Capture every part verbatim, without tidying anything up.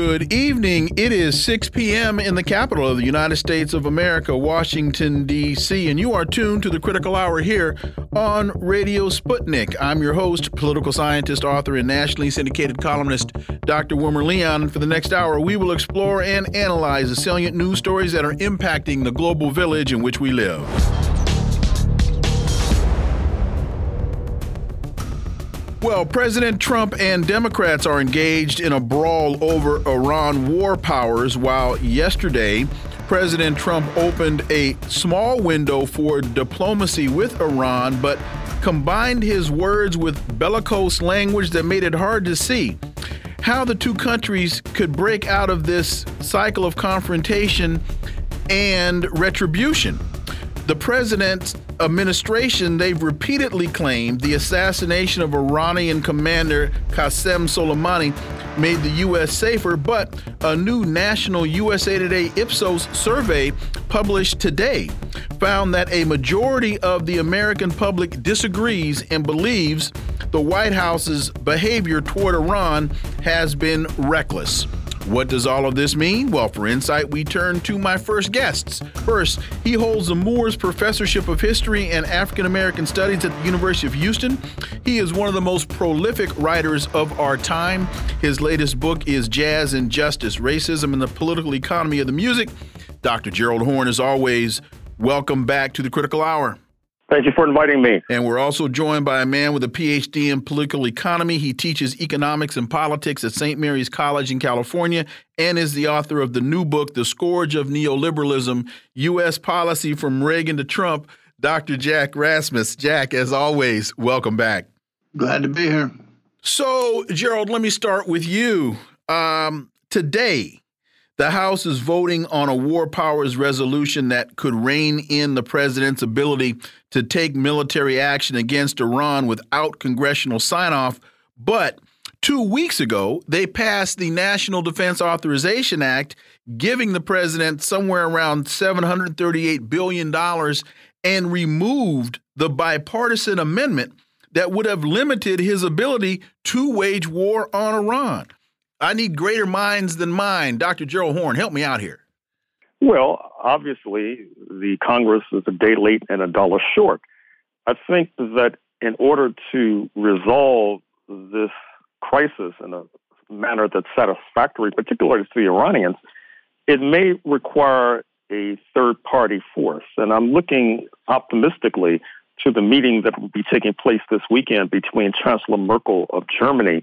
Good evening. It is six p.m. in the capital of the United States of America, Washington, D C, and you are tuned to the Critical Hour here on Radio Sputnik. I'm your host, political scientist, author, and nationally syndicated columnist, Doctor Wilmer Leon. For the next hour, we will explore and analyze the salient news stories that are impacting the global village in which we live. Well, President Trump and Democrats are engaged in a brawl over Iran war powers, while yesterday, President Trump opened a small window for diplomacy with Iran, but combined his words with bellicose language that made it hard to see how the two countries could break out of this cycle of confrontation and retribution. The president's administration, they've repeatedly claimed the assassination of Iranian commander Qasem Soleimani made the U S safer, but a new national U S A Today Ipsos survey published today found that a majority of the American public disagrees and believes the White House's behavior toward Iran has been reckless. What does all of this mean? Well, for insight, we turn to my first guests. First, he holds the Moores Professorship of History and African American Studies at the University of Houston. He is one of the most prolific writers of our time. His latest book is Jazz and Justice, Racism and the Political Economy of the Music. Doctor Gerald Horne, as always, welcome back to the Critical Hour. Thank you for inviting me. And we're also joined by a man with a P H D in political economy. He teaches economics and politics at Saint Mary's College in California and is the author of the new book, The Scourge of Neoliberalism, U S Policy from Reagan to Trump, Doctor Jack Rasmus. Jack, as always, welcome back. Glad to be here. So, Gerald, let me start with you. Um, today, the House is voting on a war powers resolution that could rein in the president's ability to take military action against Iran without congressional sign-off. But two weeks ago, they passed the National Defense Authorization Act, giving the president somewhere around seven hundred thirty-eight billion dollars, and removed the bipartisan amendment that would have limited his ability to wage war on Iran. I need greater minds than mine. Doctor Gerald Horne, help me out here. Well, obviously, the Congress is a day late and a dollar short. I think that in order to resolve this crisis in a manner that's satisfactory, particularly to the Iranians, it may require a third-party force. And I'm looking optimistically to the meeting that will be taking place this weekend between Chancellor Merkel of Germany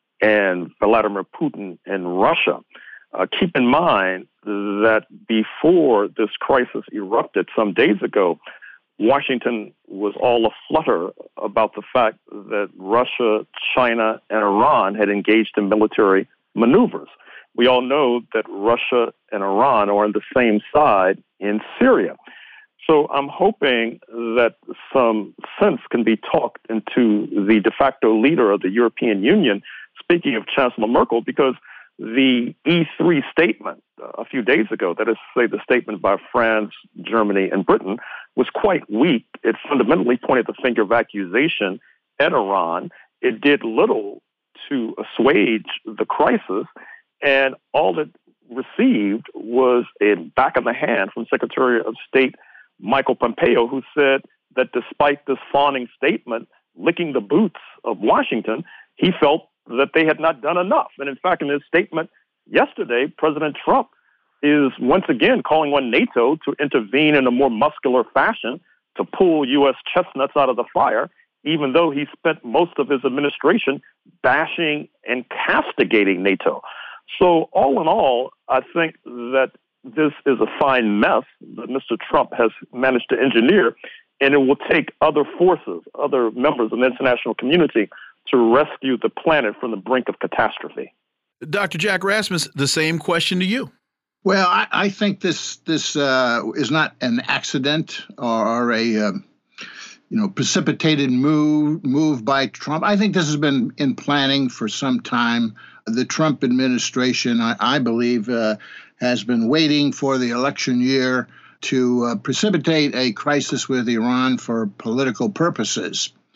and Vladimir Putin in Russia. Uh, keep in mind that before this crisis erupted some days ago, Washington was all aflutter about the fact that Russia, China, and Iran had engaged in military maneuvers. We all know that Russia and Iran are on the same side in Syria. So I'm hoping that some sense can be talked into the de facto leader of the European Union, speaking of Chancellor Merkel, because the E three statement a few days ago, that is to say the statement by France, Germany, and Britain, was quite weak. It fundamentally pointed the finger of accusation at Iran. It did little to assuage the crisis, and all it received was a back of the hand from Secretary of State Michael Pompeo, who said that despite this fawning statement, licking the boots of Washington, he felt that they had not done enough. And in fact, in his statement yesterday, President Trump is once again calling on NATO to intervene in a more muscular fashion to pull U S chestnuts out of the fire, even though he spent most of his administration bashing and castigating NATO. So all in all, I think that this is a fine mess that Mister Trump has managed to engineer, and it will take other forces, other members of the international community to rescue the planet from the brink of catastrophe. Doctor Jack Rasmus, the same question to you. Well, I, I think this this uh, is not an accident or, or a um, you know precipitated move move by Trump. I think this has been in planning for some time. The Trump administration, I, I believe, uh, has been waiting for the election year to uh, precipitate a crisis with Iran for political purposes.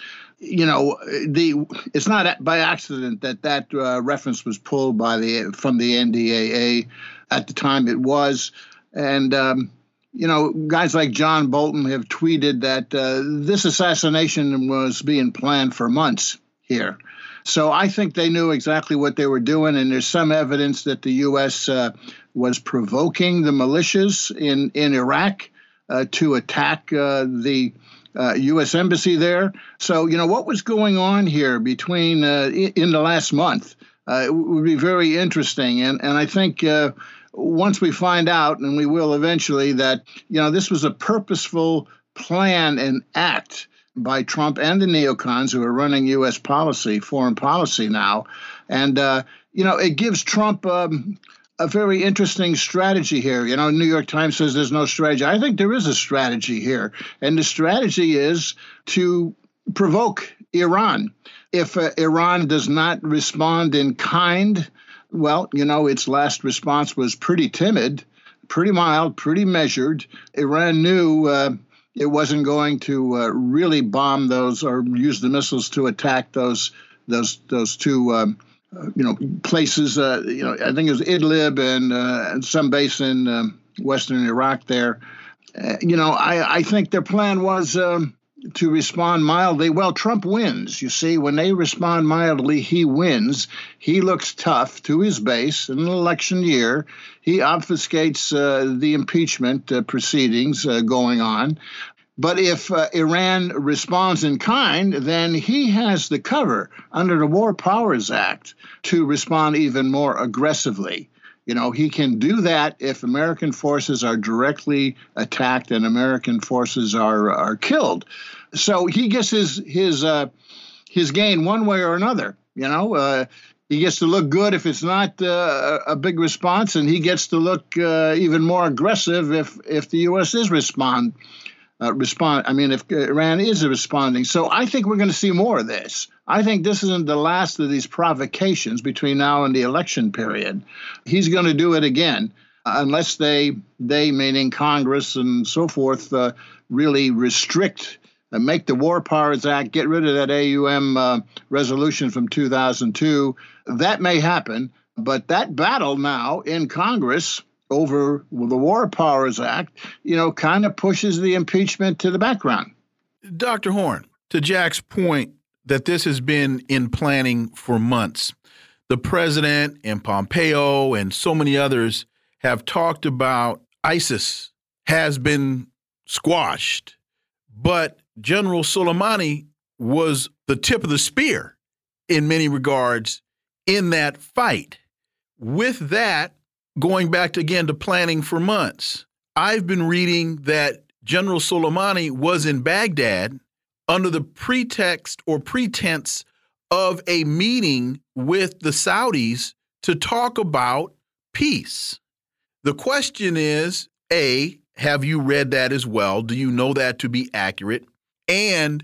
you know, the it's not by accident that that uh, reference was pulled by the from the N D A A. At the time it was, and um, you know, guys like John Bolton have tweeted that uh, this assassination was being planned for months here. So I think they knew exactly what they were doing, and there's some evidence that the U S uh, was provoking the militias in in Iraq uh, to attack uh, the Uh, U S embassy there. So, you know, what was going on here between uh, in the last month uh, it would be very interesting. And, and I think uh, once we find out, and we will eventually, that, you know, this was a purposeful plan and act by Trump and the neocons who are running U S policy, foreign policy now. And, uh, you know, it gives Trump um, a very interesting strategy here. You know, New York Times says there's no strategy. I think there is a strategy here. And the strategy is to provoke Iran. If uh, Iran does not respond in kind, well, you know, its last response was pretty timid, pretty mild, pretty measured. Iran knew uh, it wasn't going to uh, really bomb those or use the missiles to attack those those those two um, Uh, you know, places, uh, you know, I think it was Idlib and, uh, and some base in um, western Iraq there. Uh, you know, I, I think their plan was um, to respond mildly. Well, Trump wins. You see, when they respond mildly, he wins. He looks tough to his base in an election year. He obfuscates uh, the impeachment uh, proceedings uh, going on. But if uh, Iran responds in kind, then he has the cover under the War Powers Act to respond even more aggressively. You know, he can do that if American forces are directly attacked and American forces are are killed. So he gets his his uh, his gain one way or another. You know, uh, he gets to look good if it's not uh, a big response, and he gets to look uh, even more aggressive if if the U S is respond. Uh, respond. I mean, if Iran is responding. So I think we're going to see more of this. I think this isn't the last of these provocations between now and the election period. He's going to do it again, uh, unless they, they meaning Congress and so forth, uh, really restrict, uh, make the War Powers Act, get rid of that A U M uh, resolution from two thousand two. That may happen, but that battle now in Congress over the War Powers Act, you know, kind of pushes the impeachment to the background. Doctor Horne, to Jack's point that this has been in planning for months, the president and Pompeo and so many others have talked about ISIS has been squashed, but General Soleimani was the tip of the spear in many regards in that fight. With that, going back to, again, to planning for months, I've been reading that General Soleimani was in Baghdad under the pretext or pretense of a meeting with the Saudis to talk about peace. The question is, A, have you read that as well? Do you know that to be accurate? And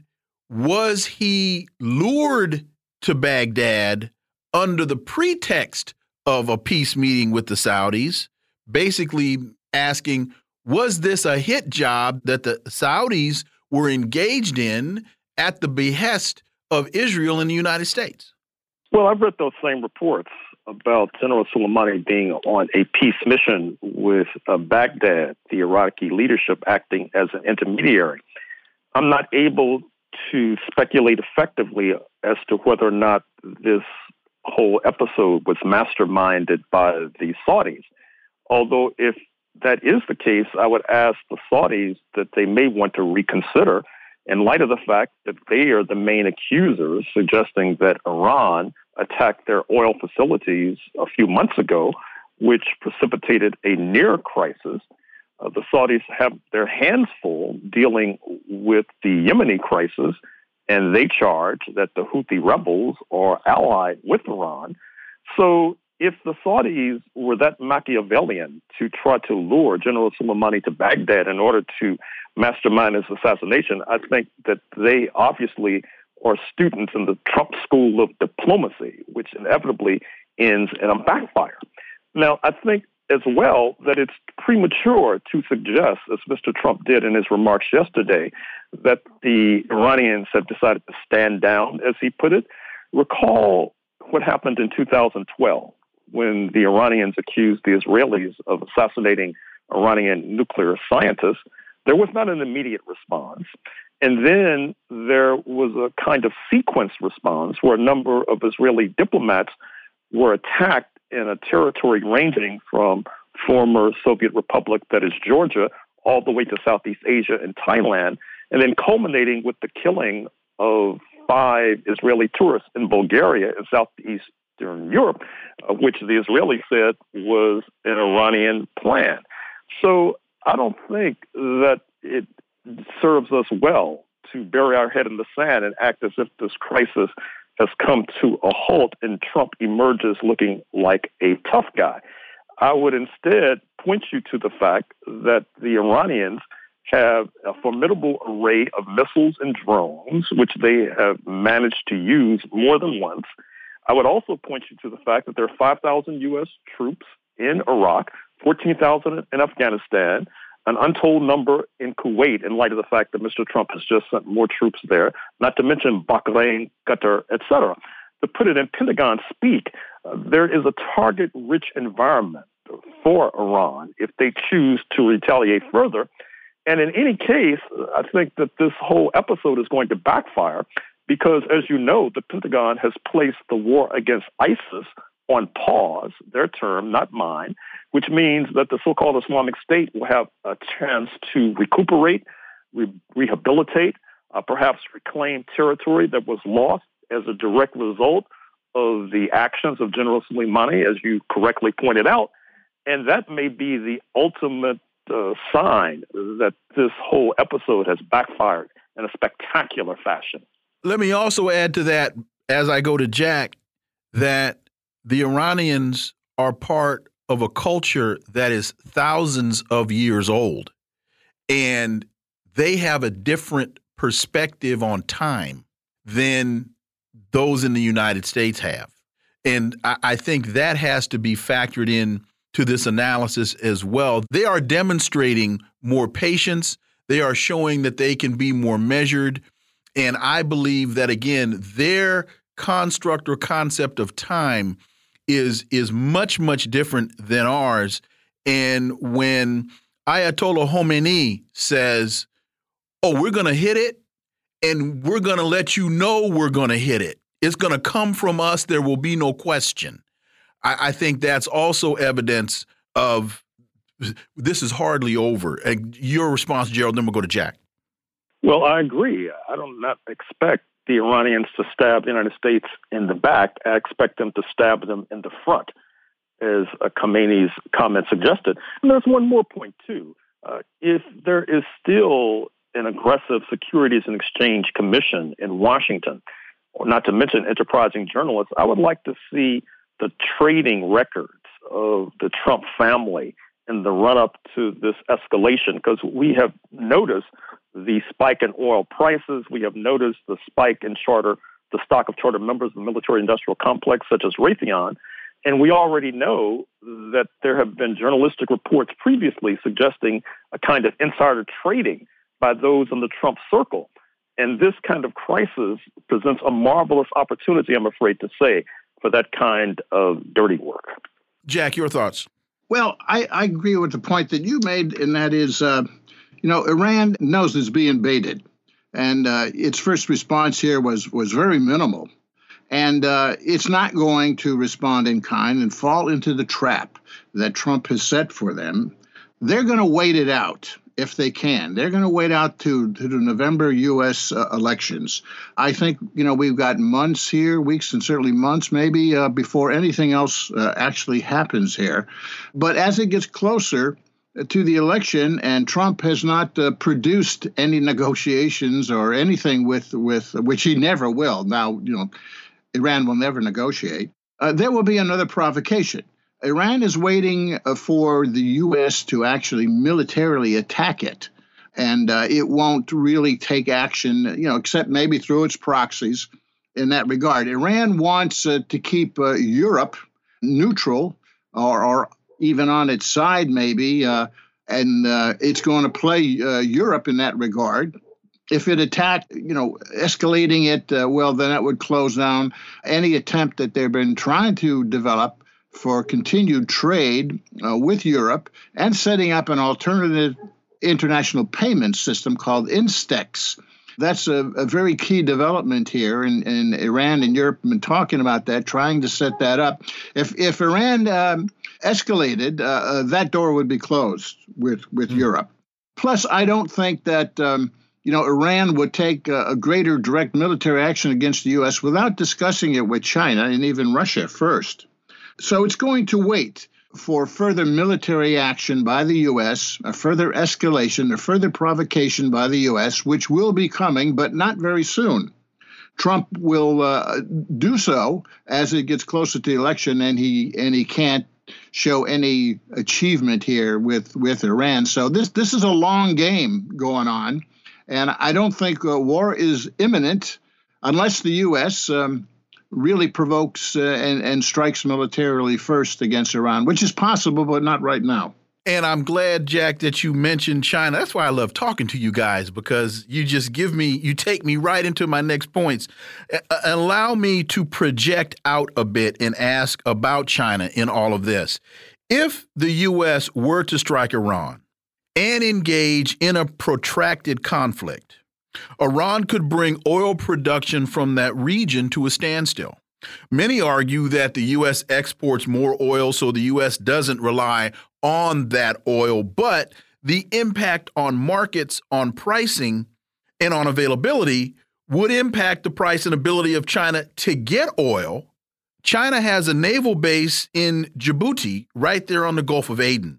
was he lured to Baghdad under the pretext of a peace meeting with the Saudis, basically asking, was this a hit job that the Saudis were engaged in at the behest of Israel and the United States? Well, I've read those same reports about General Soleimani being on a peace mission with uh, Baghdad, the Iraqi leadership acting as an intermediary. I'm not able to speculate effectively as to whether or not this whole episode was masterminded by the Saudis. Although if that is the case, I would ask the Saudis that they may want to reconsider in light of the fact that they are the main accusers, suggesting that Iran attacked their oil facilities a few months ago, which precipitated a near crisis. Uh, the Saudis have their hands full dealing with the Yemeni crisis, and they charge that the Houthi rebels are allied with Iran. So if the Saudis were that Machiavellian to try to lure General Soleimani to Baghdad in order to mastermind his assassination, I think that they obviously are students in the Trump school of diplomacy, which inevitably ends in a backfire. Now, I think as well that it's premature to suggest, as Mister Trump did in his remarks yesterday, that the Iranians have decided to stand down, as he put it. Recall what happened in two thousand twelve when the Iranians accused the Israelis of assassinating Iranian nuclear scientists. There was not an immediate response. And then there was a kind of sequence response where a number of Israeli diplomats were attacked in a territory ranging from former Soviet Republic, that is Georgia, all the way to Southeast Asia and Thailand, and then culminating with the killing of five Israeli tourists in Bulgaria and Southeastern Europe, uh, which the Israelis said was an Iranian plan. So I don't think that it serves us well to bury our head in the sand and act as if this crisis has come to a halt and Trump emerges looking like a tough guy. I would instead point you to the fact that the Iranians have a formidable array of missiles and drones, which they have managed to use more than once. I would also point you to the fact that there are five thousand U S troops in Iraq, fourteen thousand in Afghanistan, an untold number in Kuwait, in light of the fact that Mister Trump has just sent more troops there, not to mention Bahrain, Qatar, et cetera. To put it in Pentagon speak, uh, there is a target-rich environment for Iran if they choose to retaliate further. And in any case, I think that this whole episode is going to backfire because, as you know, the Pentagon has placed the war against ISIS on pause, their term, not mine, which means that the so-called Islamic State will have a chance to recuperate, re- rehabilitate, uh, perhaps reclaim territory that was lost as a direct result of the actions of General Soleimani, as you correctly pointed out. And that may be the ultimate uh, sign that this whole episode has backfired in a spectacular fashion. Let me also add to that, as I go to Jack, that the Iranians are part of a culture that is thousands of years old, and they have a different perspective on time than those in the United States have. And I, I think that has to be factored in to this analysis as well. They are demonstrating more patience. They are showing that they can be more measured. And I believe that, again, their construct or concept of time is is much, much different than ours. And when Ayatollah Khomeini says, oh, we're going to hit it, and we're going to let you know we're going to hit it. It's going to come from us. There will be no question. I, I think that's also evidence of this is hardly over. And your response, Gerald, then we'll go to Jack. Well, I agree. I do not expect the Iranians to stab the United States in the back. I expect them to stab them in the front, as uh, Khomeini's comment suggested. And there's one more point, too. Uh, if there is still an aggressive Securities and Exchange Commission in Washington, or not to mention enterprising journalists, I would like to see the trading records of the Trump family in the run-up to this escalation, because we have noticed the spike in oil prices. We have noticed the spike in charter, the stock of charter members of the military-industrial complex, such as Raytheon. And we already know that there have been journalistic reports previously suggesting a kind of insider trading by those in the Trump circle. And this kind of crisis presents a marvelous opportunity, I'm afraid to say, for that kind of dirty work. Jack, your thoughts? Well, I, I agree with the point that you made, and that is, uh, you know, Iran knows it's being baited. And uh, its first response here was, was very minimal. And uh, it's not going to respond in kind and fall into the trap that Trump has set for them. They're going to wait it out if they can. They're going to wait out to, to the November U S uh, elections. I think, you know, we've got months here, weeks and certainly months maybe uh, before anything else uh, actually happens here. But as it gets closer to the election, and Trump has not uh, produced any negotiations or anything with, with which he never will. Now, you know, Iran will never negotiate. Uh, there will be another provocation. Iran is waiting uh, for the U S to actually militarily attack it, and uh, it won't really take action, you know, except maybe through its proxies in that regard. Iran wants uh, to keep uh, Europe neutral or, or even on its side, maybe, uh, and uh, it's going to play uh, Europe in that regard. If it attacked, you know, escalating it, uh, well, then that would close down any attempt that they've been trying to develop for continued trade uh, with Europe and setting up an alternative international payment system called INSTEX. That's a, a very key development here, and, and Iran and Europe have been talking about that, trying to set that up. If if Iran um, escalated, uh, uh, that door would be closed with, with mm. Europe. Plus, I don't think that um, you know Iran would take a, a greater direct military action against the U S without discussing it with China and even Russia first. So it's going to wait for further military action by the U S, a further escalation, a further provocation by the U S, which will be coming, but not very soon. Trump will uh, do so as it gets closer to the election, and he and he can't show any achievement here with, with Iran. So this this is a long game going on, and I don't think uh, war is imminent unless the U S um, really provokes uh, and, and strikes militarily first against Iran, which is possible, but not right now. And I'm glad, Jack, that you mentioned China. That's why I love talking to you guys, because you just give me, you take me right into my next points. Uh, allow me to project out a bit and ask about China in all of this. If the U S were to strike Iran and engage in a protracted conflict, Iran could bring oil production from that region to a standstill. Many argue that the U S exports more oil, so the U S doesn't rely on that oil, but the impact on markets, on pricing, and on availability would impact the price and ability of China to get oil. China has a naval base in Djibouti, right there on the Gulf of Aden.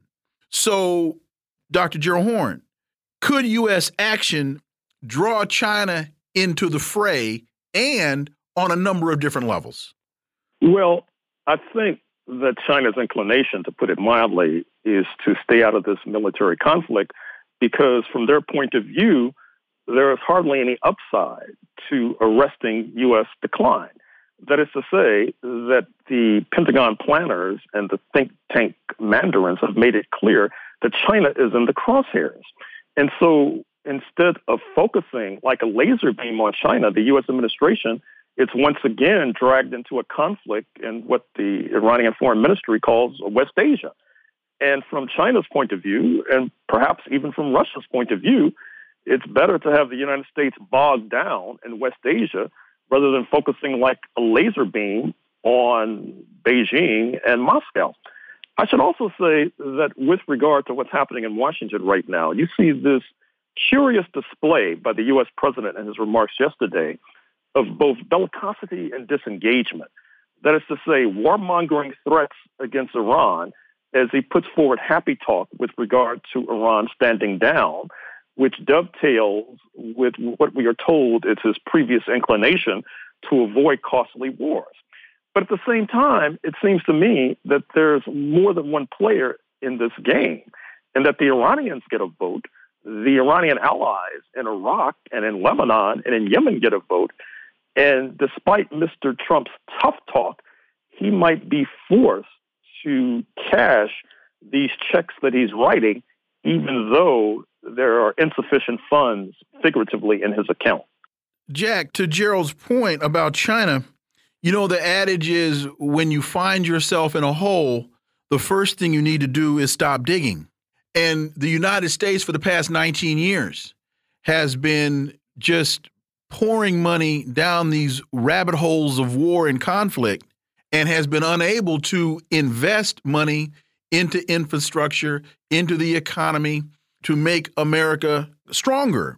So, Doctor Gerald Horne, could U S action draw China into the fray, and on a number of different levels? Well, I think that China's inclination, to put it mildly, is to stay out of this military conflict because, from their point of view, there is hardly any upside to arresting U S decline. That is to say that the Pentagon planners and the think tank mandarins have made it clear that China is in the crosshairs. And so instead of focusing like a laser beam on China, the U S administration, it's once again dragged into a conflict in what the Iranian Foreign Ministry calls West Asia. And from China's point of view, and perhaps even from Russia's point of view, it's better to have the United States bogged down in West Asia rather than focusing like a laser beam on Beijing and Moscow. I should also say that with regard to what's happening in Washington right now, you see this curious display by the U S president in his remarks yesterday of both bellicosity and disengagement. That is to say, warmongering threats against Iran as he puts forward happy talk with regard to Iran standing down, which dovetails with what we are told is his previous inclination to avoid costly wars. But at the same time, it seems to me that there's more than one player in this game, and that the Iranians get a vote, the Iranian allies in Iraq and in Lebanon and in Yemen get a vote. And despite Mister Trump's tough talk, he might be forced to cash these checks that he's writing, even though there are insufficient funds, figuratively, in his account. Jack, to Gerald's point about China, you know, the adage is when you find yourself in a hole, the first thing you need to do is stop digging. And the United States for the past nineteen years has been just pouring money down these rabbit holes of war and conflict and has been unable to invest money into infrastructure, into the economy to make America stronger.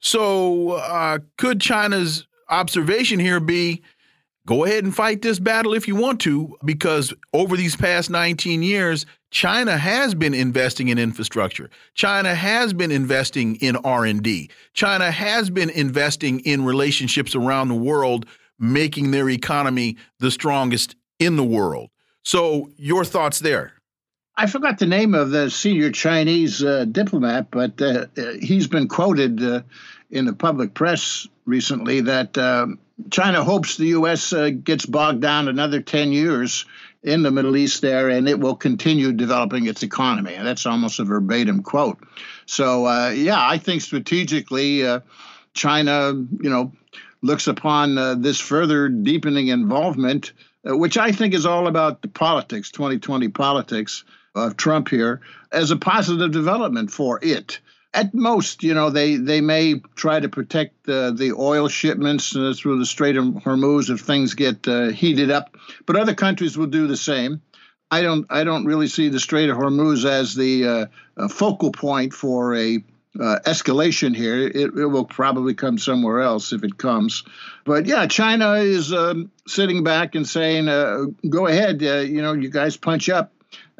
So uh, could China's observation here be, go ahead and fight this battle if you want to, because over these past nineteen years, China has been investing in infrastructure. China has been investing in R and D. China has been investing in relationships around the world, making their economy the strongest in the world. So your thoughts there? I forgot the name of the senior Chinese uh, diplomat, but uh, he's been quoted uh, in the public press recently that uh, China hopes the U S uh, gets bogged down another ten years in the Middle East there, and it will continue developing its economy. And that's almost a verbatim quote. So, uh, yeah, I think strategically, uh, China, you know, looks upon uh, this further deepening involvement, uh, which I think is all about the politics, twenty twenty politics of Trump here, as a positive development for it. At most, you know, they, they may try to protect uh, the oil shipments uh, through the Strait of Hormuz if things get uh, heated up, but other countries will do the same. I don't I don't really see the Strait of Hormuz as the uh, uh, focal point for a uh, escalation here. It, it will probably come somewhere else if it comes. But yeah, China is um, sitting back and saying, uh, "Go ahead, uh, you know, you guys punch up."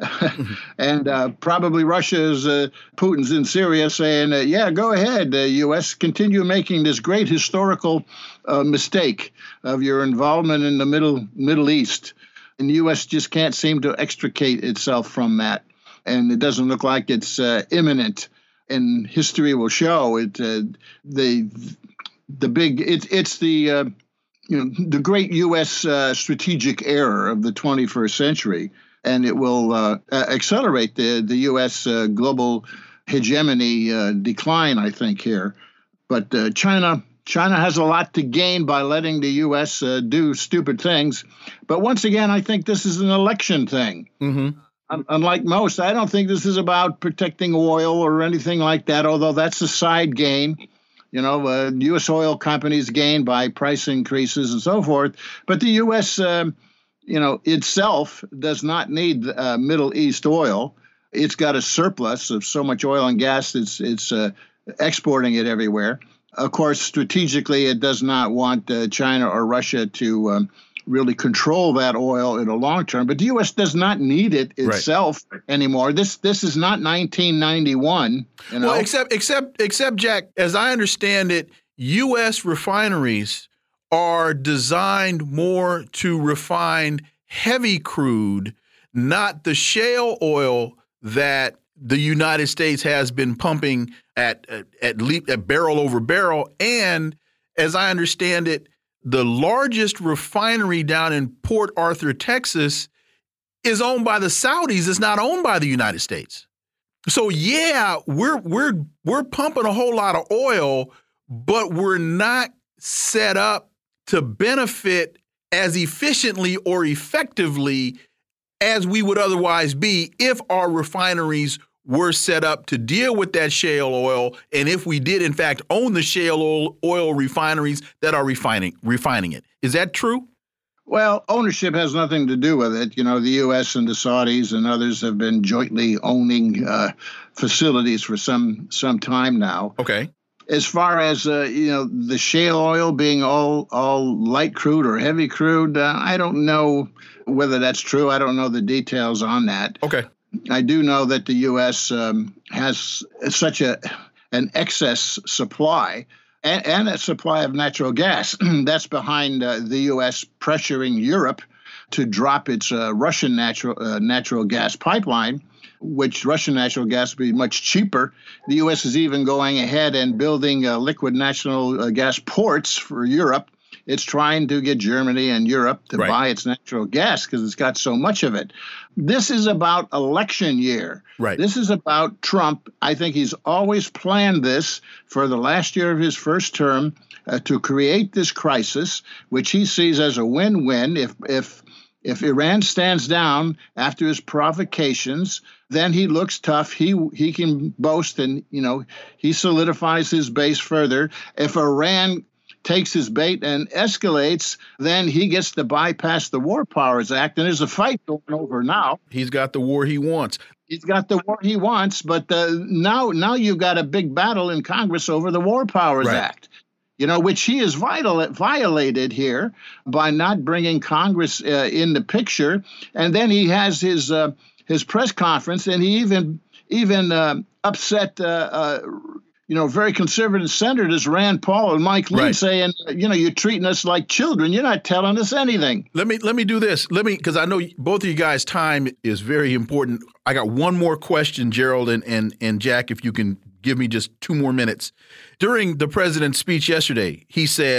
and uh, probably Russia's uh, Putin's in Syria saying, uh, yeah, go ahead, uh, U S, continue making this great historical uh, mistake of your involvement in the Middle Middle East. And the U S just can't seem to extricate itself from that. And it doesn't look like it's uh, imminent. And history will show it. Uh, the the big it, it's the uh, you know the great U S uh, strategic error of the twenty-first century. And it will uh, accelerate the, the U S uh, global hegemony uh, decline, I think, here. But uh, China China has a lot to gain by letting the U S uh, do stupid things. But once again, I think this is an election thing. Mm-hmm. Un- unlike most, I don't think this is about protecting oil or anything like that, although that's a side gain. You know, uh, U S oil companies gain by price increases and so forth. But the U S Um, you know, itself does not need uh, Middle East oil. It's got a surplus of so much oil and gas, it's it's uh, exporting it everywhere. Of course, strategically, it does not want uh, China or Russia to um, really control that oil in the long term. But the U S does not need it itself right. anymore. This this is not nineteen ninety-one. You know? Well, except except except Jack, as I understand it, U S refineries are designed more to refine heavy crude, not the shale oil that the United States has been pumping at at, leap, at barrel over barrel. And as I understand it, the largest refinery down in Port Arthur, Texas, is owned by the Saudis. It's not owned by the United States. So yeah, we're we're we're pumping a whole lot of oil, but we're not set up to benefit as efficiently or effectively as we would otherwise be if our refineries were set up to deal with that shale oil, and if we did, in fact, own the shale oil, oil refineries that are refining refining it. Is that true? Well, ownership has nothing to do with it. You know, the U S and the Saudis and others have been jointly owning uh, facilities for some some time now. Okay. As far as, uh, you know, the shale oil being all all light crude or heavy crude, uh, I don't know whether that's true. I don't know the details on that. Okay. I do know that the U S um, has such a an excess supply and, and a supply of natural gas. That's behind uh, the U S pressuring Europe to drop its uh, Russian natural uh, natural gas pipeline, which Russian natural gas would be much cheaper. The U S is even going ahead and building uh, liquid natural uh, gas ports for Europe. It's trying to get Germany and Europe to right. buy its natural gas because it's got so much of it. This is about election year. Right. This is about Trump. I think he's always planned this for the last year of his first term uh, to create this crisis, which he sees as a win-win. If if If Iran stands down after his provocations, then he looks tough. He he can boast, and you know he solidifies his base further. If Iran takes his bait and escalates, then he gets to bypass the War Powers Act, and there's a fight going over now. He's got the war he wants. He's got the war he wants, but uh, now now you've got a big battle in Congress over the War Powers right. Act. You know, which he has vital, violated here by not bringing Congress uh, in the picture. And then he has his uh, his press conference, and he even even uh, upset, uh, uh, you know, very conservative senators Rand Paul and Mike Lee, right. saying, you know, you're treating us like children. You're not telling us anything. Let me let me do this. Let me because I know both of you guys' time is very important. I got one more question, Gerald and and and Jack, if you can give me just two more minutes. During the president's speech yesterday, he said,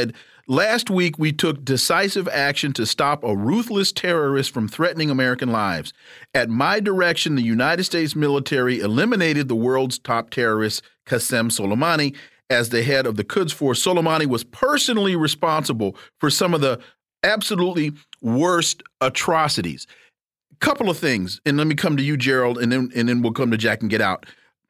Last week, we took decisive action to stop a ruthless terrorist from threatening American lives. At my direction, the United States military eliminated the world's top terrorist, Qasem Soleimani, as the head of the Quds Force. Soleimani was personally responsible for some of the absolutely worst atrocities. Couple of things, and let me come to you, Gerald, and then and then we'll come to Jack and get out.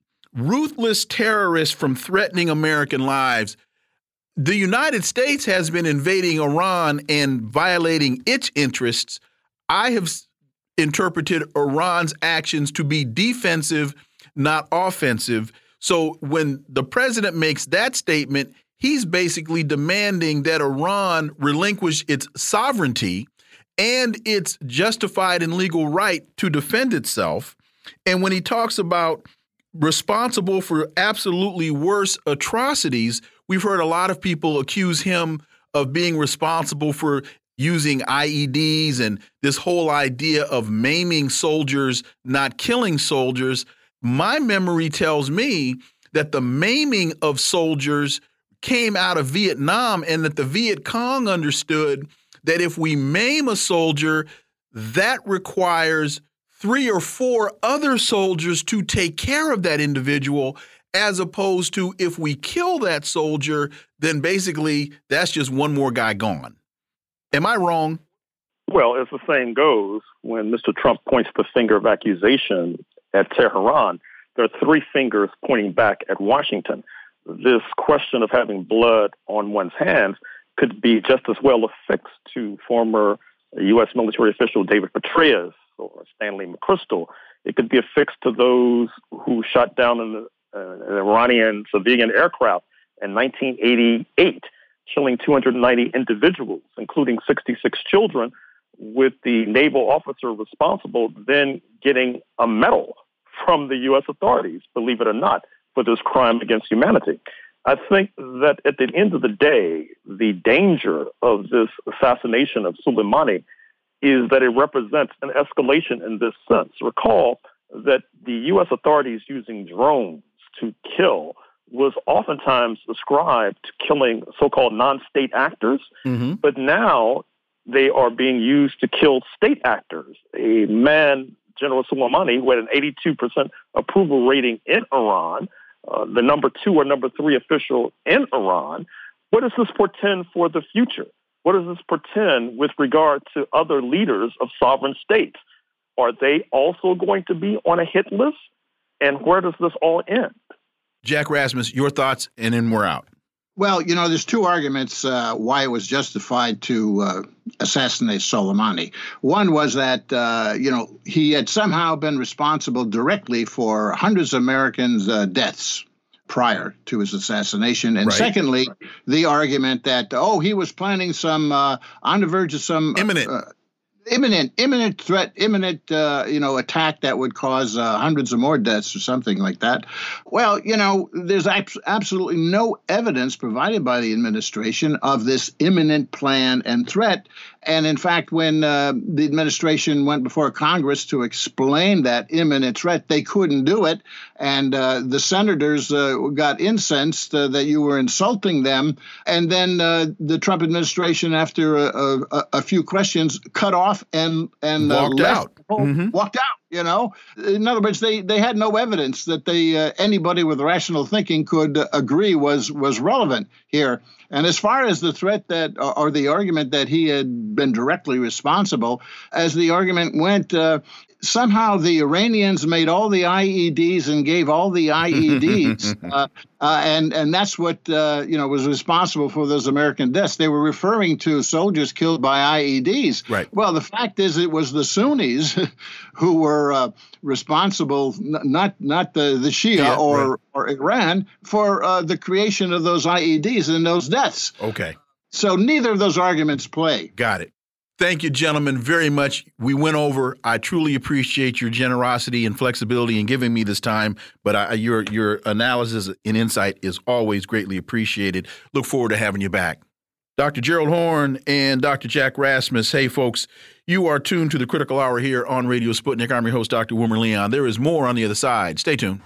Ruthless terrorists from threatening American lives. The United States has been invading Iran and violating its interests. I have interpreted Iran's actions to be defensive, not offensive. So when the president makes that statement, he's basically demanding that Iran relinquish its sovereignty and its justified and legal right to defend itself. And when he talks about responsible for absolutely worse atrocities, we've heard a lot of people accuse him of being responsible for using I E Ds and this whole idea of maiming soldiers, not killing soldiers. My memory tells me that the maiming of soldiers came out of Vietnam, and that the Viet Cong understood that if we maim a soldier, that requires three or four other soldiers to take care of that individual, as opposed to if we kill that soldier, then basically that's just one more guy gone. Am I wrong? Well, as the saying goes, when Mister Trump points the finger of accusation at Tehran, there are three fingers pointing back at Washington. This question of having blood on one's hands could be just as well affixed to former U S military official David Petraeus or Stanley McChrystal. It could be affixed to those who shot down an, uh, an Iranian civilian aircraft in nineteen eighty-eight, killing two hundred ninety individuals, including sixty-six children, with the naval officer responsible then getting a medal from the U S authorities, believe it or not, for this crime against humanity. I think that at the end of the day, the danger of this assassination of Soleimani is that it represents an escalation in this sense. Recall that the U S authorities using drones to kill was oftentimes ascribed to killing so-called non-state actors, mm-hmm. but now they are being used to kill state actors. A man, General Soleimani, who had an eighty-two percent approval rating in Iran, uh, the number two or number three official in Iran. What does this portend for the future? What does this portend with regard to other leaders of sovereign states? Are they also going to be on a hit list? And where does this all end? Jack Rasmus, your thoughts, and then we're out. Well, you know, there's two arguments uh, why it was justified to uh, assassinate Soleimani. One was that, uh, you know, he had somehow been responsible directly for hundreds of Americans' uh, deaths prior to his assassination. And right. secondly, the argument that, oh, he was planning some, uh, on the verge of some imminent. Uh, Imminent, imminent threat, imminent, uh, you know, attack that would cause uh, hundreds of more deaths or something like that. Well, you know, there's ab- absolutely no evidence provided by the administration of this imminent plan and threat. And in fact, when uh, the administration went before Congress to explain that imminent threat, they couldn't do it. And uh, the senators uh, got incensed uh, that you were insulting them. And then uh, the Trump administration, after a, a, a few questions, cut off and and walked uh, left, out. Mm-hmm. Walked out. You know, in other words, they, they had no evidence that they uh, anybody with rational thinking could uh, agree was was relevant here. And as far as the threat that or, or the argument that he had been directly responsible, as the argument went, uh, somehow the Iranians made all the I E Ds and gave all the I E Ds, uh, uh, and and that's what uh, you know was responsible for those American deaths. They were referring to soldiers killed by I E Ds. Right. Well, the fact is, it was the Sunnis who were uh, responsible, not not the the Shia yeah, or right. or Iran, for uh, the creation of those I E Ds and those deaths. Okay. So neither of those arguments play. Got it. Thank you, gentlemen, very much. We went over. I truly appreciate your generosity and flexibility in giving me this time, but I, your your analysis and insight is always greatly appreciated. Look forward to having you back. Doctor Gerald Horne and Doctor Jack Rasmus. Hey, folks, you are tuned to the Critical Hour here on Radio Sputnik. I'm your host, Doctor Wilmer Leon. There is more on the other side. Stay tuned.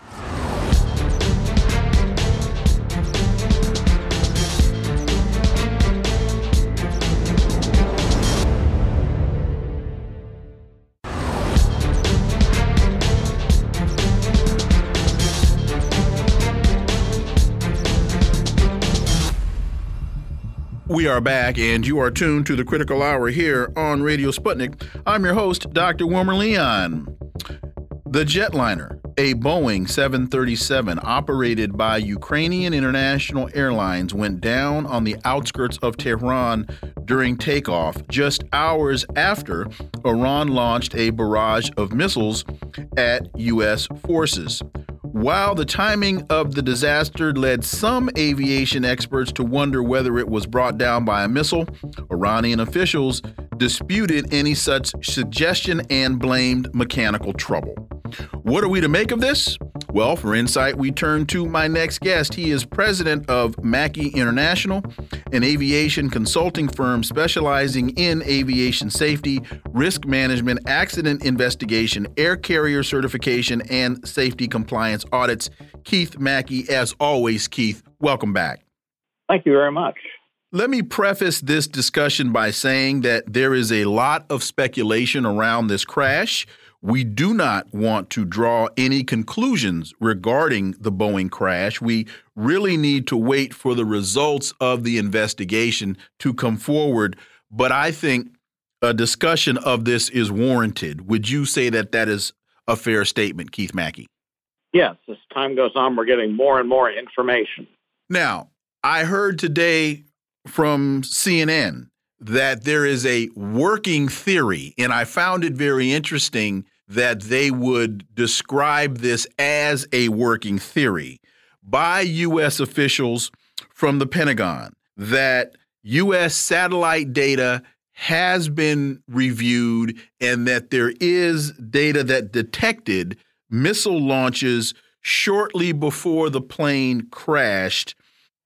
We are back, and you are tuned to the Critical Hour here on Radio Sputnik. I'm your host, Doctor Wilmer Leon. The jetliner, a Boeing seven thirty-seven operated by Ukrainian International Airlines, went down on the outskirts of Tehran during takeoff just hours after Iran launched a barrage of missiles at U S forces. While the timing of the disaster led some aviation experts to wonder whether it was brought down by a missile, Iranian officials disputed any such suggestion and blamed mechanical trouble. What are we to make of this? Well, for insight, we turn to my next guest. He is president of Mackey International, an aviation consulting firm specializing in aviation safety, risk management, accident investigation, air carrier certification, and safety compliance audits. Keith Mackey, as always, Keith, welcome back. Thank you very much. Let me preface this discussion by saying that there is a lot of speculation around this crash. We do not want to draw any conclusions regarding the Boeing crash. We really need to wait for the results of the investigation to come forward. But I think a discussion of this is warranted. Would you say that that is a fair statement, Keith Mackey? Yes, as time goes on, we're getting more and more information. Now, I heard today from C N N that there is a working theory, and I found it very interesting that they would describe this as a working theory by U S officials from the Pentagon, that U S satellite data has been reviewed and that there is data that detected missile launches shortly before the plane crashed.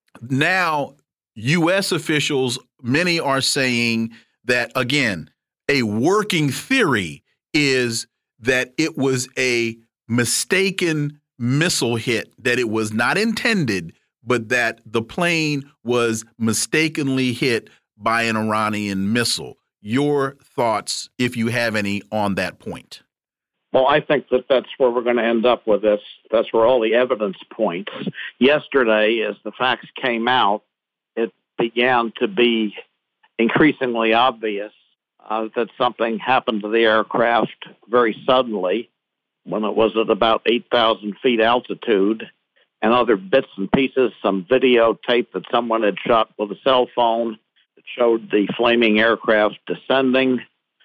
Now, U S officials, many are saying that, again, a working theory is that it was a mistaken missile hit, that it was not intended, but that the plane was mistakenly hit by an Iranian missile. Your thoughts, if you have any, on that point? Well, I think that that's where we're going to end up with this. That's where all the evidence points. Yesterday, as the facts came out, it began to be increasingly obvious Uh, that something happened to the aircraft very suddenly when it was at about eight thousand feet altitude, and other bits and pieces, some videotape that someone had shot with a cell phone that showed the flaming aircraft descending,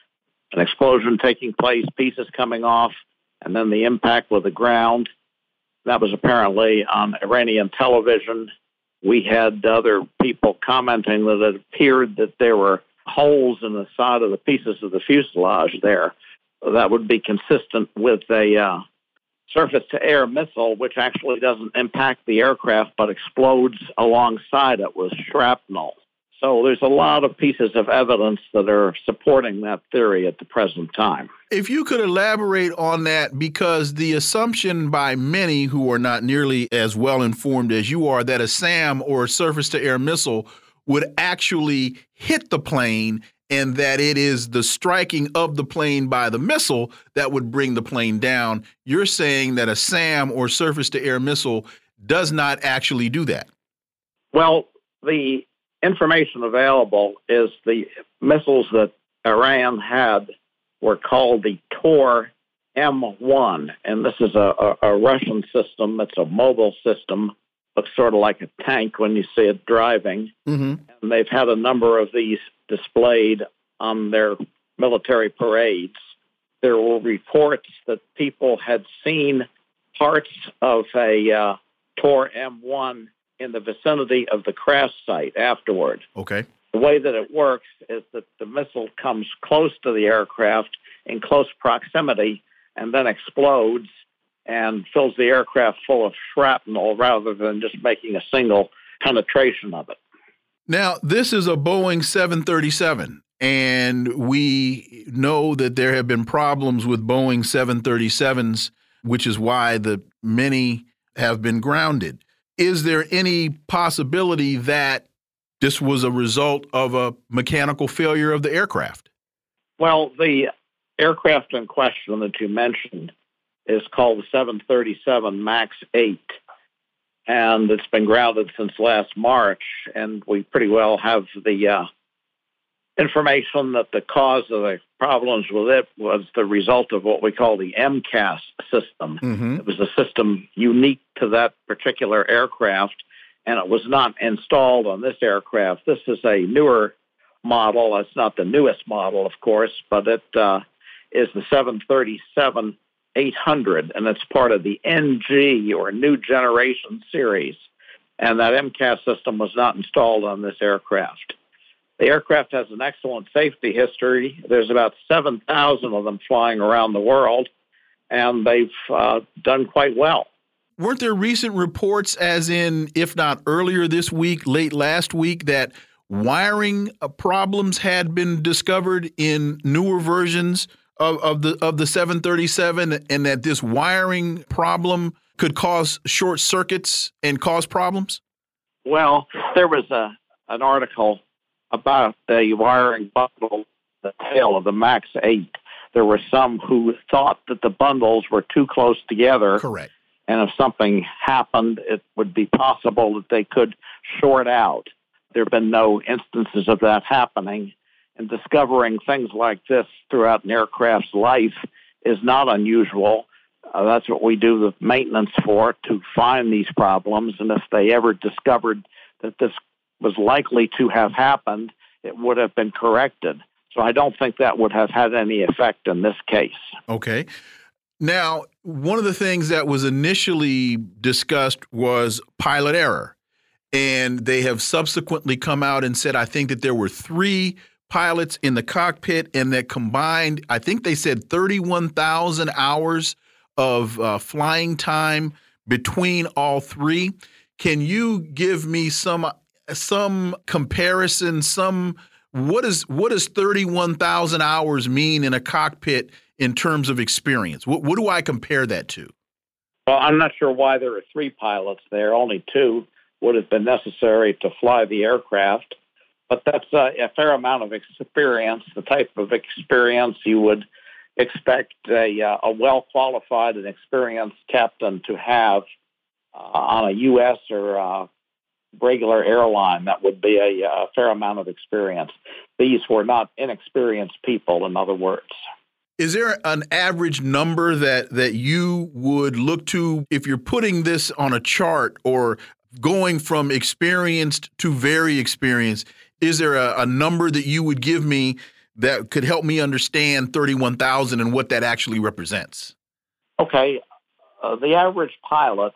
an explosion taking place, pieces coming off, and then the impact with the ground. That was apparently on Iranian television. We had other people commenting that it appeared that there were holes in the side of the pieces of the fuselage there. That would be consistent with a uh, surface-to-air missile, which actually doesn't impact the aircraft but explodes alongside it with shrapnel. So there's a lot of pieces of evidence that are supporting that theory at the present time. If you could elaborate on that, because the assumption by many who are not nearly as well informed as you are that a SAM or a surface-to-air missile would actually hit the plane and that it is the striking of the plane by the missile that would bring the plane down. You're saying that a SAM or surface-to-air missile does not actually do that. Well, the information available is the missiles that Iran had were called the Tor M one, and this is a, a, a Russian system. It's a mobile system. Looks sort of like a tank when you see it driving. Mm-hmm. And they've had a number of these displayed on their military parades. There were reports that people had seen parts of a uh, Tor M one in the vicinity of the crash site afterward. Okay. The way that it works is that the missile comes close to the aircraft in close proximity and then explodes and fills the aircraft full of shrapnel rather than just making a single penetration of it. Now, this is a Boeing seven thirty-seven, and we know that there have been problems with Boeing seven thirty-sevens, which is why the many have been grounded. Is there any possibility that this was a result of a mechanical failure of the aircraft? Well, the aircraft in question that you mentioned is called the seven thirty-seven MAX eight. and it's been grounded since last March, and we pretty well have the uh, information that the cause of the problems with it was the result of what we call the M C A S system. Mm-hmm. It was a system unique to that particular aircraft, and it was not installed on this aircraft. This is a newer model. It's not the newest model, of course, but it uh, is the seven thirty-seven eight hundred, and it's part of the N G, or New Generation Series. And that M C A S system was not installed on this aircraft. The aircraft has an excellent safety history. There's about seven thousand of them flying around the world, and they've uh, done quite well. Weren't there recent reports, as in, if not earlier this week, late last week, that wiring problems had been discovered in newer versions of, of the of the seven thirty-seven, and that this wiring problem could cause short circuits and cause problems? Well, there was a an article about the wiring bundle, the tail of the MAX eight. There were some who thought that the bundles were too close together. Correct. And if something happened, it would be possible that they could short out. There have been no instances of that happening. And discovering things like this throughout an aircraft's life is not unusual. Uh, that's what we do the maintenance for, to find these problems. And if they ever discovered that this was likely to have happened, it would have been corrected. So I don't think that would have had any effect in this case. Okay. Now, one of the things that was initially discussed was pilot error. And they have subsequently come out and said, I think that there were three pilots in the cockpit, and that combined, I think they said thirty-one thousand hours of uh, flying time between all three. Can you give me some some comparison, some what is what does thirty-one thousand hours mean in a cockpit in terms of experience? What, what do I compare that to? Well, I'm not sure why there are three pilots there. Only two would have been necessary to fly the aircraft. But that's a, a fair amount of experience, the type of experience you would expect a, a well-qualified and experienced captain to have uh, on a U S or uh, regular airline. That would be a, a fair amount of experience. These were not inexperienced people, in other words. Is there an average number that, that you would look to if you're putting this on a chart or going from experienced to very experienced? Is there a, a number that you would give me that could help me understand thirty-one thousand and what that actually represents? Okay. Uh, the average pilot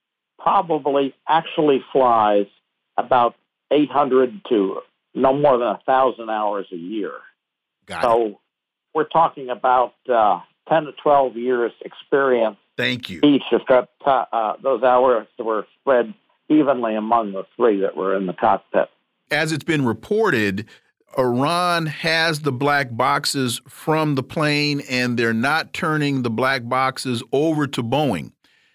probably actually flies about eight hundred to no more than one thousand hours a year. Got so it. We're talking about uh, ten to twelve years experience. Thank you. Each, if that, uh, those hours were spread evenly among the three that were in the cockpit. As it's been reported, Iran has the black boxes from the plane, and they're not turning the black boxes over to Boeing.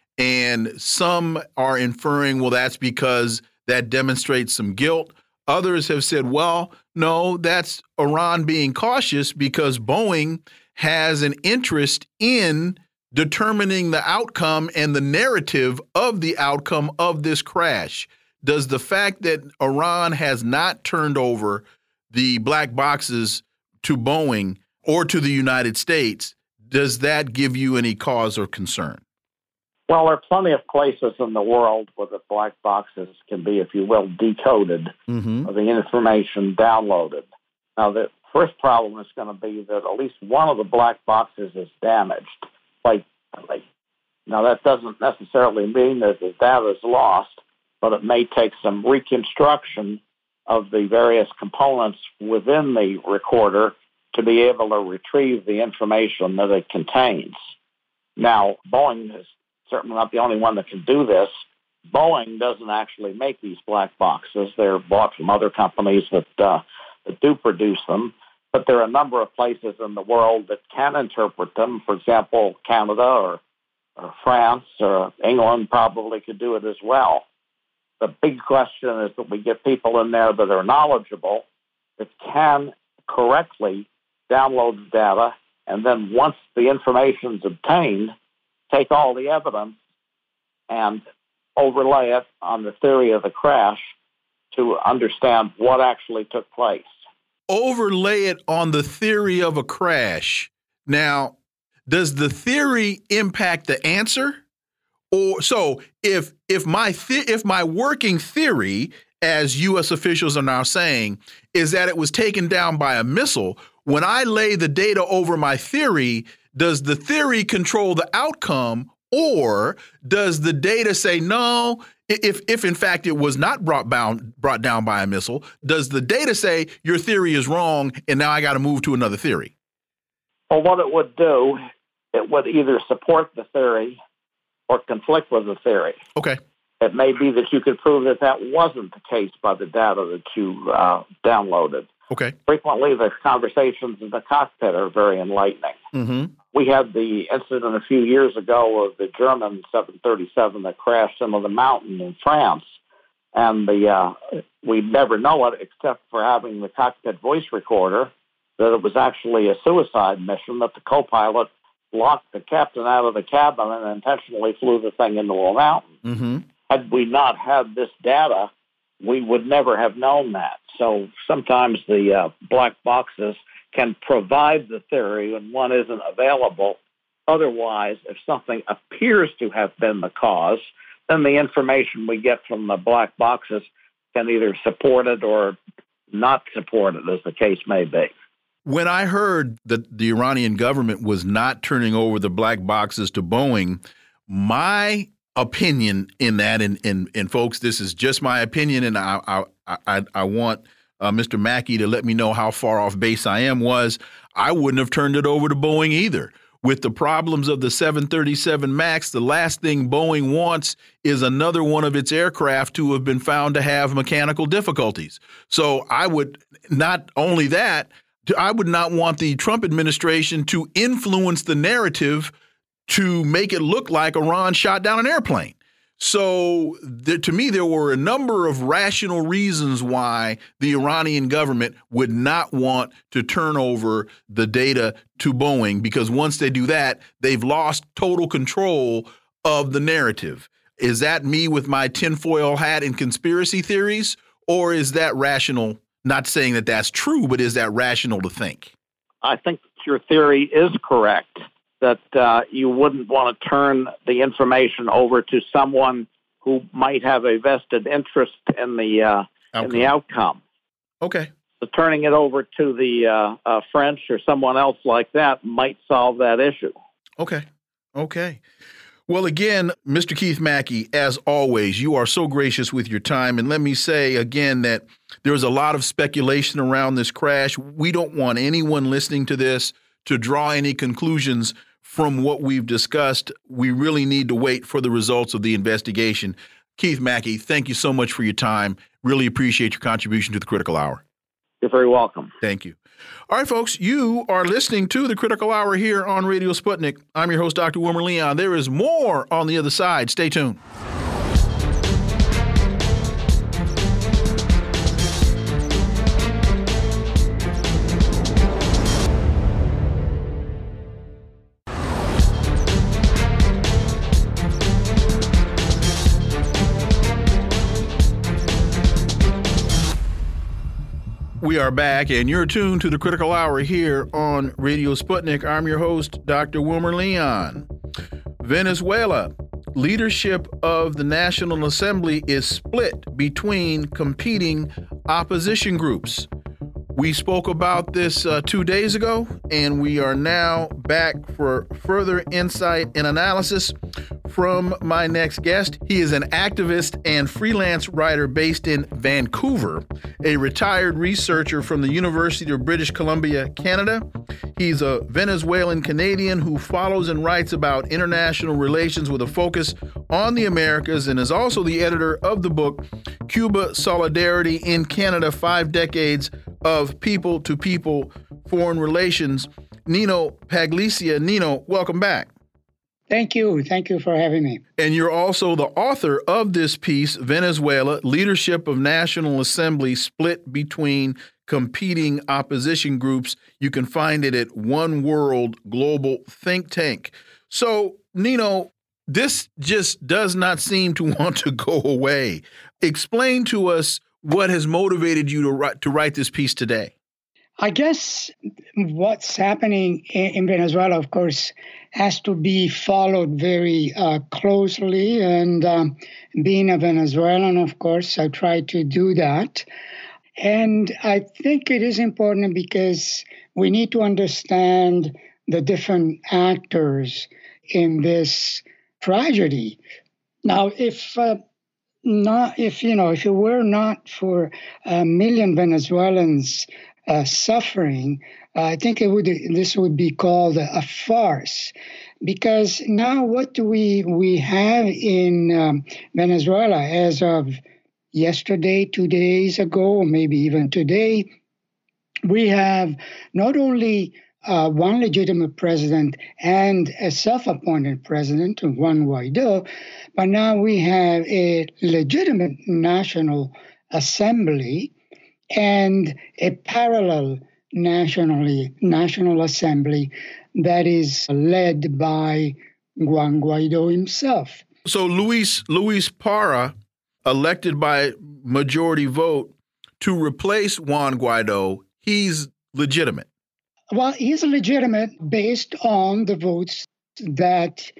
And some are inferring, well, that's because that demonstrates some guilt. Others have said, well, no, that's Iran being cautious because Boeing has an interest in determining the outcome and the narrative of the outcome of this crash. Does the fact that Iran has not turned over the black boxes to Boeing or to the United States, does that give you any cause or concern? Well, there are plenty of places in the world where the black boxes can be, if you will, decoded, mm-hmm. or the information downloaded. Now, the first problem is going to be that at least one of the black boxes is damaged. Like, now, that doesn't necessarily mean that the data is lost, but it may take some reconstruction of the various components within the recorder to be able to retrieve the information that it contains. Now, Boeing is certainly not the only one that can do this. Boeing doesn't actually make these black boxes. They're bought from other companies that, uh, that do produce them. But there are a number of places in the world that can interpret them. For example, Canada or, or France or England probably could do it as well. The big question is that we get people in there that are knowledgeable, that can correctly download the data, and then once the information is obtained, take all the evidence and overlay it on the theory of the crash to understand what actually took place. Overlay it on the theory of a crash. Now, does the theory impact the answer? Or so if if my the, if my working theory, as U S officials are now saying, is that it was taken down by a missile, when I lay the data over my theory, does the theory control the outcome, or does the data say no? If if in fact it was not brought down brought down by a missile, does the data say your theory is wrong and now I got to move to another theory? Well, what it would do, it would either support the theory or conflict with the theory. Okay. It may be that you could prove that that wasn't the case by the data that you uh, downloaded. Okay. Frequently, the conversations in the cockpit are very enlightening. Mm-hmm. We had the incident a few years ago of the German seven thirty-seven that crashed into the mountain in France. And the uh, we never know it except for having the cockpit voice recorder that it was actually a suicide mission, that the co-pilot locked the captain out of the cabin and intentionally flew the thing into a mountain. Mm-hmm. Had we not had this data, we would never have known that. So sometimes the uh, black boxes can provide the theory when one isn't available. Otherwise, if something appears to have been the cause, then the information we get from the black boxes can either support it or not support it, as the case may be. When I heard that the Iranian government was not turning over the black boxes to Boeing, my opinion in that, and, and, and folks, this is just my opinion, and I, I, I, I want uh, Mister Mackey to let me know how far off base I am, was I wouldn't have turned it over to Boeing either. With the problems of the seven thirty-seven MAX, the last thing Boeing wants is another one of its aircraft to have been found to have mechanical difficulties. So I would, not only that, I would not want the Trump administration to influence the narrative to make it look like Iran shot down an airplane. So there, to me, there were a number of rational reasons why the Iranian government would not want to turn over the data to Boeing, because once they do that, they've lost total control of the narrative. Is that me with my tinfoil hat and conspiracy theories, or is that rational? Not saying that that's true, but is that rational to think? I think your theory is correct, that uh, you wouldn't want to turn the information over to someone who might have a vested interest in the uh, in the outcome. Okay. So turning it over to the uh, uh, French or someone else like that might solve that issue. Okay. Okay. Well, again, Mister Keith Mackey, as always, you are so gracious with your time. And let me say again that there's a lot of speculation around this crash. We don't want anyone listening to this to draw any conclusions from what we've discussed. We really need to wait for the results of the investigation. Keith Mackey, thank you so much for your time. Really appreciate your contribution to the Critical Hour. You're very welcome. Thank you. All right, folks, you are listening to the Critical Hour here on Radio Sputnik. I'm your host, Doctor Wilmer Leon. There is more on the other side. Stay tuned. We are back, and you're tuned to the Critical Hour here on Radio Sputnik. I'm your host, Doctor Wilmer Leon. Venezuela. Leadership of the National Assembly is split between competing opposition groups. We spoke about this uh, two days ago, and we are now back for further insight and analysis from my next guest. He is an activist and freelance writer based in Vancouver, a retired researcher from the University of British Columbia, Canada. He's a Venezuelan Canadian who follows and writes about international relations with a focus on the Americas, and is also the editor of the book, Cuba Solidarity in Canada, Five Decades of People-to-People Foreign Relations. Nino Paglia. Nino, welcome back. Thank you. Thank you for having me. And you're also the author of this piece, Venezuela, Leadership of National Assembly Split Between Competing Opposition Groups. You can find it at One World Global Think Tank. So, Nino, this just does not seem to want to go away. Explain to us what has motivated you to write, to write this piece today. I guess what's happening in Venezuela, of course, has to be followed very uh, closely. And um, being a Venezuelan, of course, I try to do that. And I think it is important because we need to understand the different actors in this tragedy. Now, if uh, not, if you know, if it were not for a million Venezuelans uh, suffering, uh, I think it would. This would be called a, a farce, because now what do we we have in um, Venezuela as of yesterday, two days ago, or maybe even today? We have not only Uh, one legitimate president and a self-appointed president, Juan Guaido, but now we have a legitimate National Assembly and a parallel nationally National Assembly that is led by Juan Guaido himself. So Luis Luis Parra, elected by majority vote to replace Juan Guaido, he's legitimate. Well, he's legitimate based on the votes that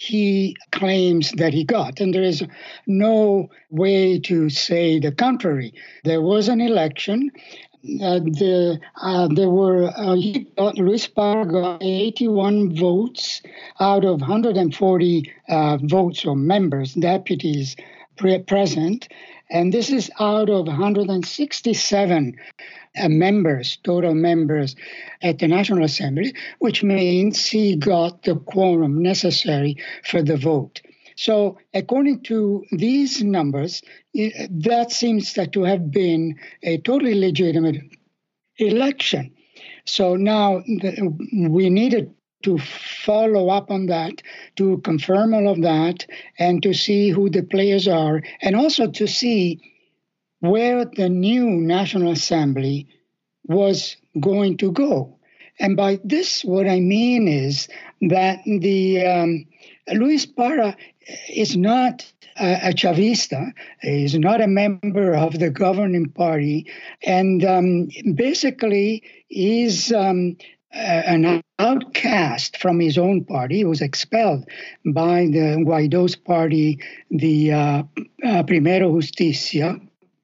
he claims that he got. And there is no way to say the contrary. There was an election. Uh, the, uh, there were, uh, he got, Luis Parra got eighty-one votes out of one hundred forty uh, votes or members, deputies pre- present. And this is out of one hundred sixty-seven uh, members, total members at the National Assembly, which means he got the quorum necessary for the vote. So according to these numbers, that seems to have been a totally legitimate election. So now we needed to follow up on that, to confirm all of that, and to see who the players are, and also to see where the new National Assembly was going to go. And by this, what I mean is that the um, Luis Parra is not a, a Chavista, is not a member of the governing party, and um, basically is um, an outcast from his own party. He was expelled by the Guaido's party, the uh, uh, Primero Justicia.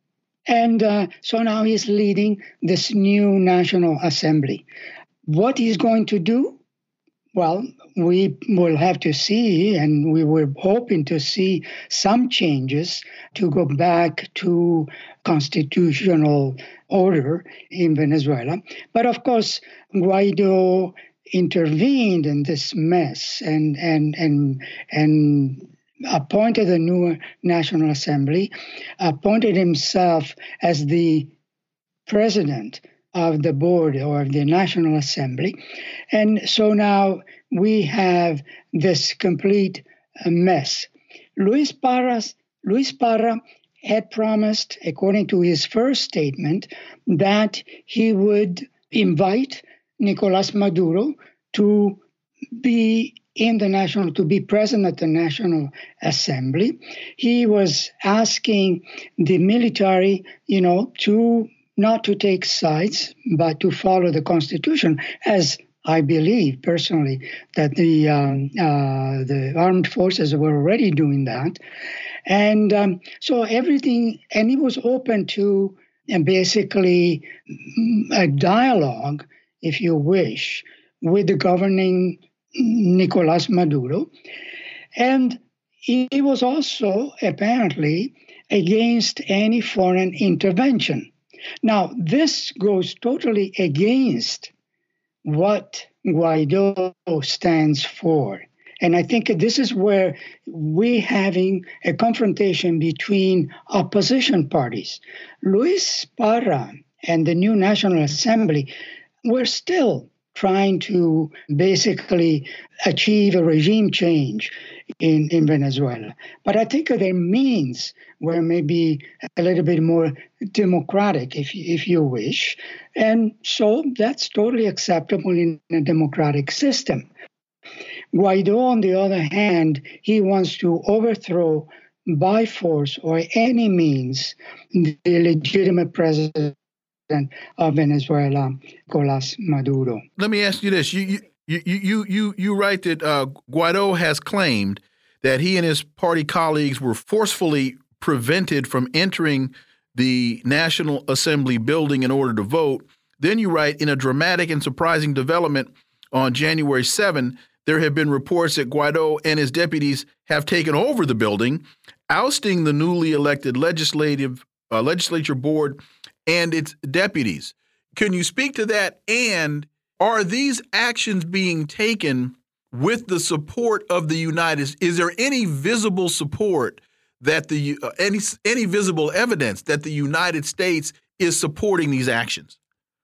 And uh, so now he's leading this new National Assembly. What he's going to do? Well, we will have to see, and we were hoping to see some changes to go back to constitutional order in Venezuela. But of course, Guaido intervened in this mess and and and and appointed a new National Assembly, appointed himself as the president of the board or of the National Assembly. And so now we have this complete mess. Luis Parra's, Luis Parra had promised, according to his first statement, that he would invite Nicolas Maduro to be in the national, to be present at the National Assembly. He was asking the military, you know, to not to take sides, but to follow the Constitution, as I believe personally that the um, uh, the armed forces were already doing that. And um, so everything, and he was open to uh, basically a dialogue, if you wish, with the governing Nicolas Maduro. And he was also apparently against any foreign intervention. Now, this goes totally against what Guaido stands for. And I think this is where we're having a confrontation between opposition parties. Luis Parra and the new National Assembly were still trying to basically achieve a regime change in, in Venezuela. But I think their means were maybe a little bit more democratic, if, if you wish. And so that's totally acceptable in a democratic system. Guaido, on the other hand, he wants to overthrow by force or any means the legitimate president of Venezuela, Nicolas Maduro. Let me ask you this: you you you you you, you write that uh, Guaido has claimed that he and his party colleagues were forcefully prevented from entering the National Assembly building in order to vote. Then you write, in a dramatic and surprising development on January seventh, there have been reports that Guaido and his deputies have taken over the building, ousting the newly elected legislative uh, legislature board and its deputies. Can you speak to that? And are these actions being taken with the support of the United States? Is there any visible support that the uh, any any visible evidence that the United States is supporting these actions?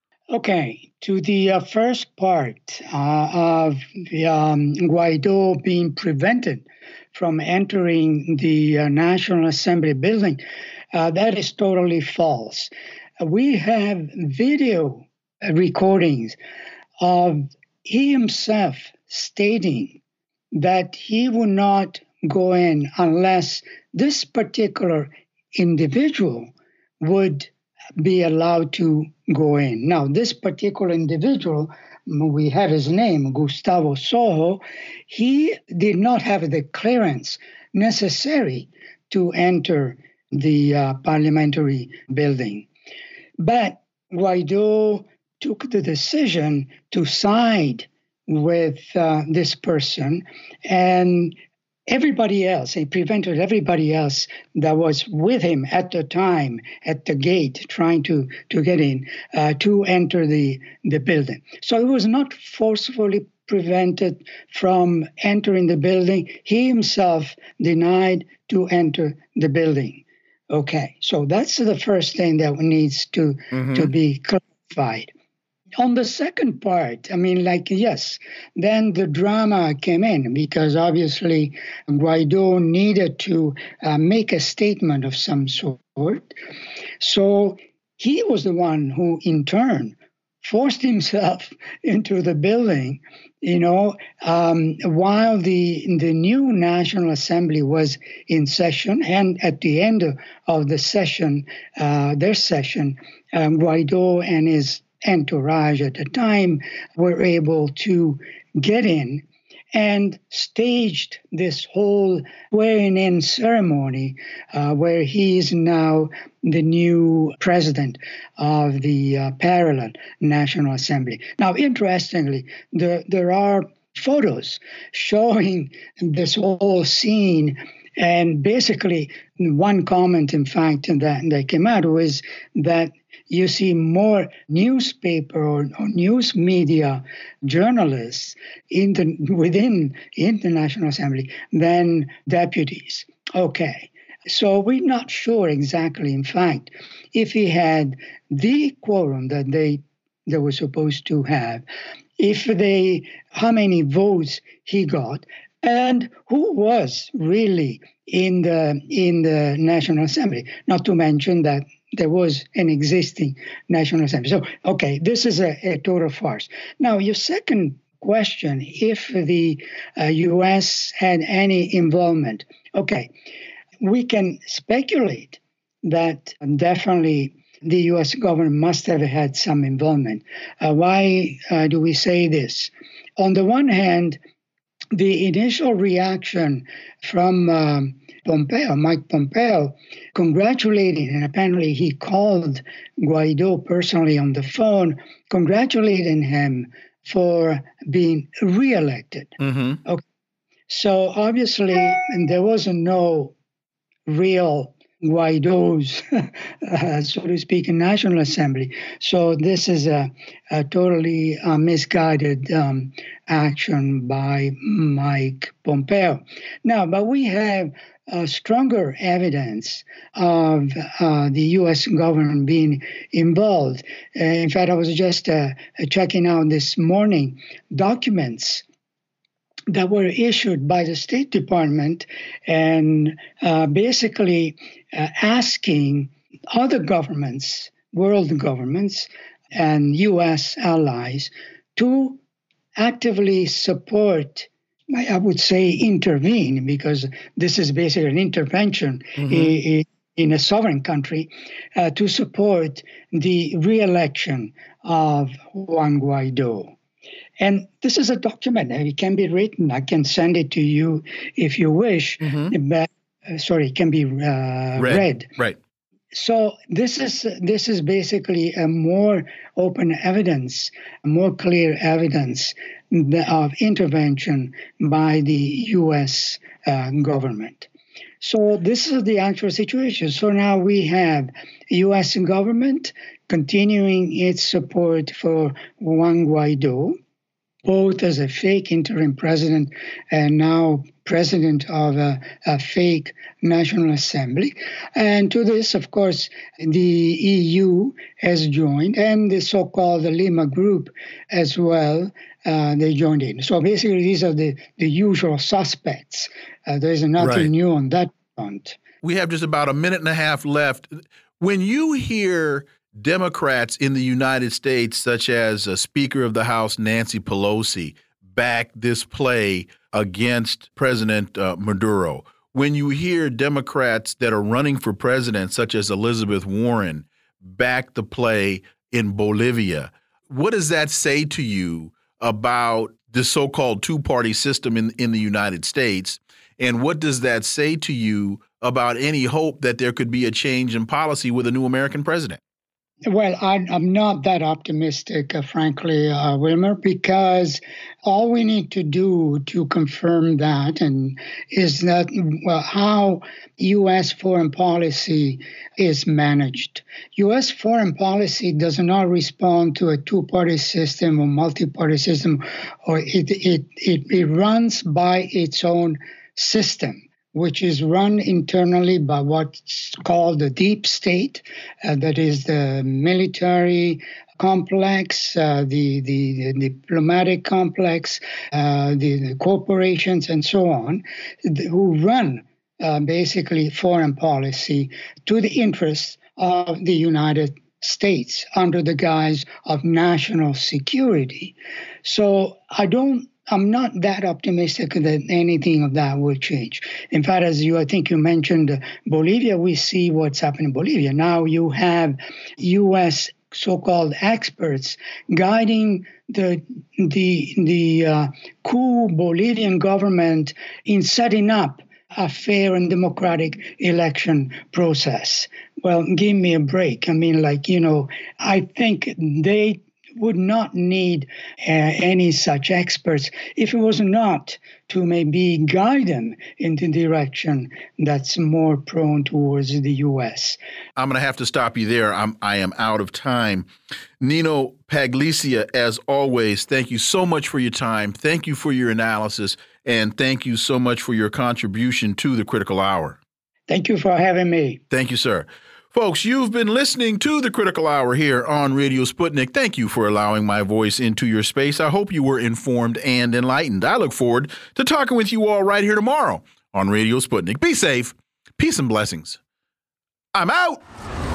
Okay, to the uh, first part uh, of the, um, Guaido being prevented from entering the uh, National Assembly building, uh, that is totally false. We have video recordings of he himself stating that he would not go in unless this particular individual would be allowed to go in. Now, this particular individual, we have his name, Gustavo Sojo, he did not have the clearance necessary to enter the uh, parliamentary building. But Guaido took the decision to side with uh, this person, and everybody else, he prevented everybody else that was with him at the time at the gate trying to, to get in, uh, to enter the, the building. So he was not forcefully prevented from entering the building. He himself denied to enter the building. Okay, so that's the first thing that needs to, mm-hmm. to be clarified. On the second part, I mean, like, yes, then the drama came in because obviously Guaido needed to uh, make a statement of some sort. So he was the one who, in turn, forced himself into the building, you know, um, while the the new National Assembly was in session. And at the end of the session, uh, their session, um, Guaido and his entourage at the time were able to get in and staged this whole swearing-in ceremony uh, where he is now the new president of the uh, parallel National Assembly. Now, interestingly, there, there are photos showing this whole scene. And basically, one comment, in fact, that, that came out was that you see more newspaper or, or news media journalists in the, within in the National Assembly than deputies. Okay, so we're not sure exactly, in fact, if he had the quorum that they they were supposed to have, if they how many votes he got, and who was really in the in the National Assembly. Not to mention that there was an existing National Assembly. So, okay, this is a, a total farce. Now, your second question, if the uh, U S had any involvement, okay, we can speculate that definitely the U S government must have had some involvement. Uh, why uh, do we say this? On the one hand, the initial reaction from um, Pompeo, Mike Pompeo, congratulating, and apparently he called Guaido personally on the phone, congratulating him for being reelected. Mm-hmm. Okay. So obviously, and there was no real Guaido's, uh, so to speak, in National Assembly. So this is a, a totally uh, misguided um, action by Mike Pompeo. Now, but we have uh, stronger evidence of uh, the U S government being involved. Uh, in fact, I was just uh, checking out this morning documents that were issued by the State Department and uh, basically uh, asking other governments, world governments, and U S allies to actively support I would say, intervene, because this is basically an intervention mm-hmm. in, in a sovereign country uh, to support the re-election of Juan Guaido. And this is a document. It can be written. I can send it to you if you wish. Mm-hmm. But, uh, sorry, it can be uh, read. read. Right. So this is this is basically a more open evidence, more clear evidence of intervention by the U S uh, government. So this is the actual situation. So now we have U S government continuing its support for Juan Guaido, both as a fake interim president and now president of a, a fake National Assembly. And to this, of course, the E U has joined, and the so-called Lima Group as well, uh, they joined in. So basically, these are the, the usual suspects. Uh, there's nothing right. new on that front. We have just about a minute and a half left. When you hear Democrats in the United States, such as uh, Speaker of the House Nancy Pelosi, back this play against President uh, Maduro, when you hear Democrats that are running for president, such as Elizabeth Warren, back the play in Bolivia, what does that say to you about the so-called two-party system in, in the United States? And what does that say to you about any hope that there could be a change in policy with a new American president? Well, I, I'm not that optimistic, uh, frankly, uh, Wilmer, because all we need to do to confirm that and is that well, how U S foreign policy is managed. U S foreign policy does not respond to a two-party system or multi-party system, or it it it, it runs by its own system, which is run internally by what's called the deep state, uh, that is the military complex, uh, the, the, the diplomatic complex, uh, the, the corporations, and so on, who run uh, basically foreign policy to the interests of the United States under the guise of national security. So I don't I'm not that optimistic that anything of that will change. In fact, as you, I think you mentioned Bolivia, we see what's happening in Bolivia. Now you have U S so-called experts guiding the the the uh, coup Bolivian government in setting up a fair and democratic election process. Well, give me a break. I mean, like, you know, I think they would not need uh, any such experts if it was not to maybe guide them in the direction that's more prone towards the U S. I'm going to have to stop you there. I'm, I am out of time. Nino Paglicia, as always, thank you so much for your time. Thank you for your analysis, and thank you so much for your contribution to the Critical Hour. Thank you for having me. Thank you, sir. Folks, you've been listening to the Critical Hour here on Radio Sputnik. Thank you for allowing my voice into your space. I hope you were informed and enlightened. I look forward to talking with you all right here tomorrow on Radio Sputnik. Be safe. Peace and blessings. I'm out.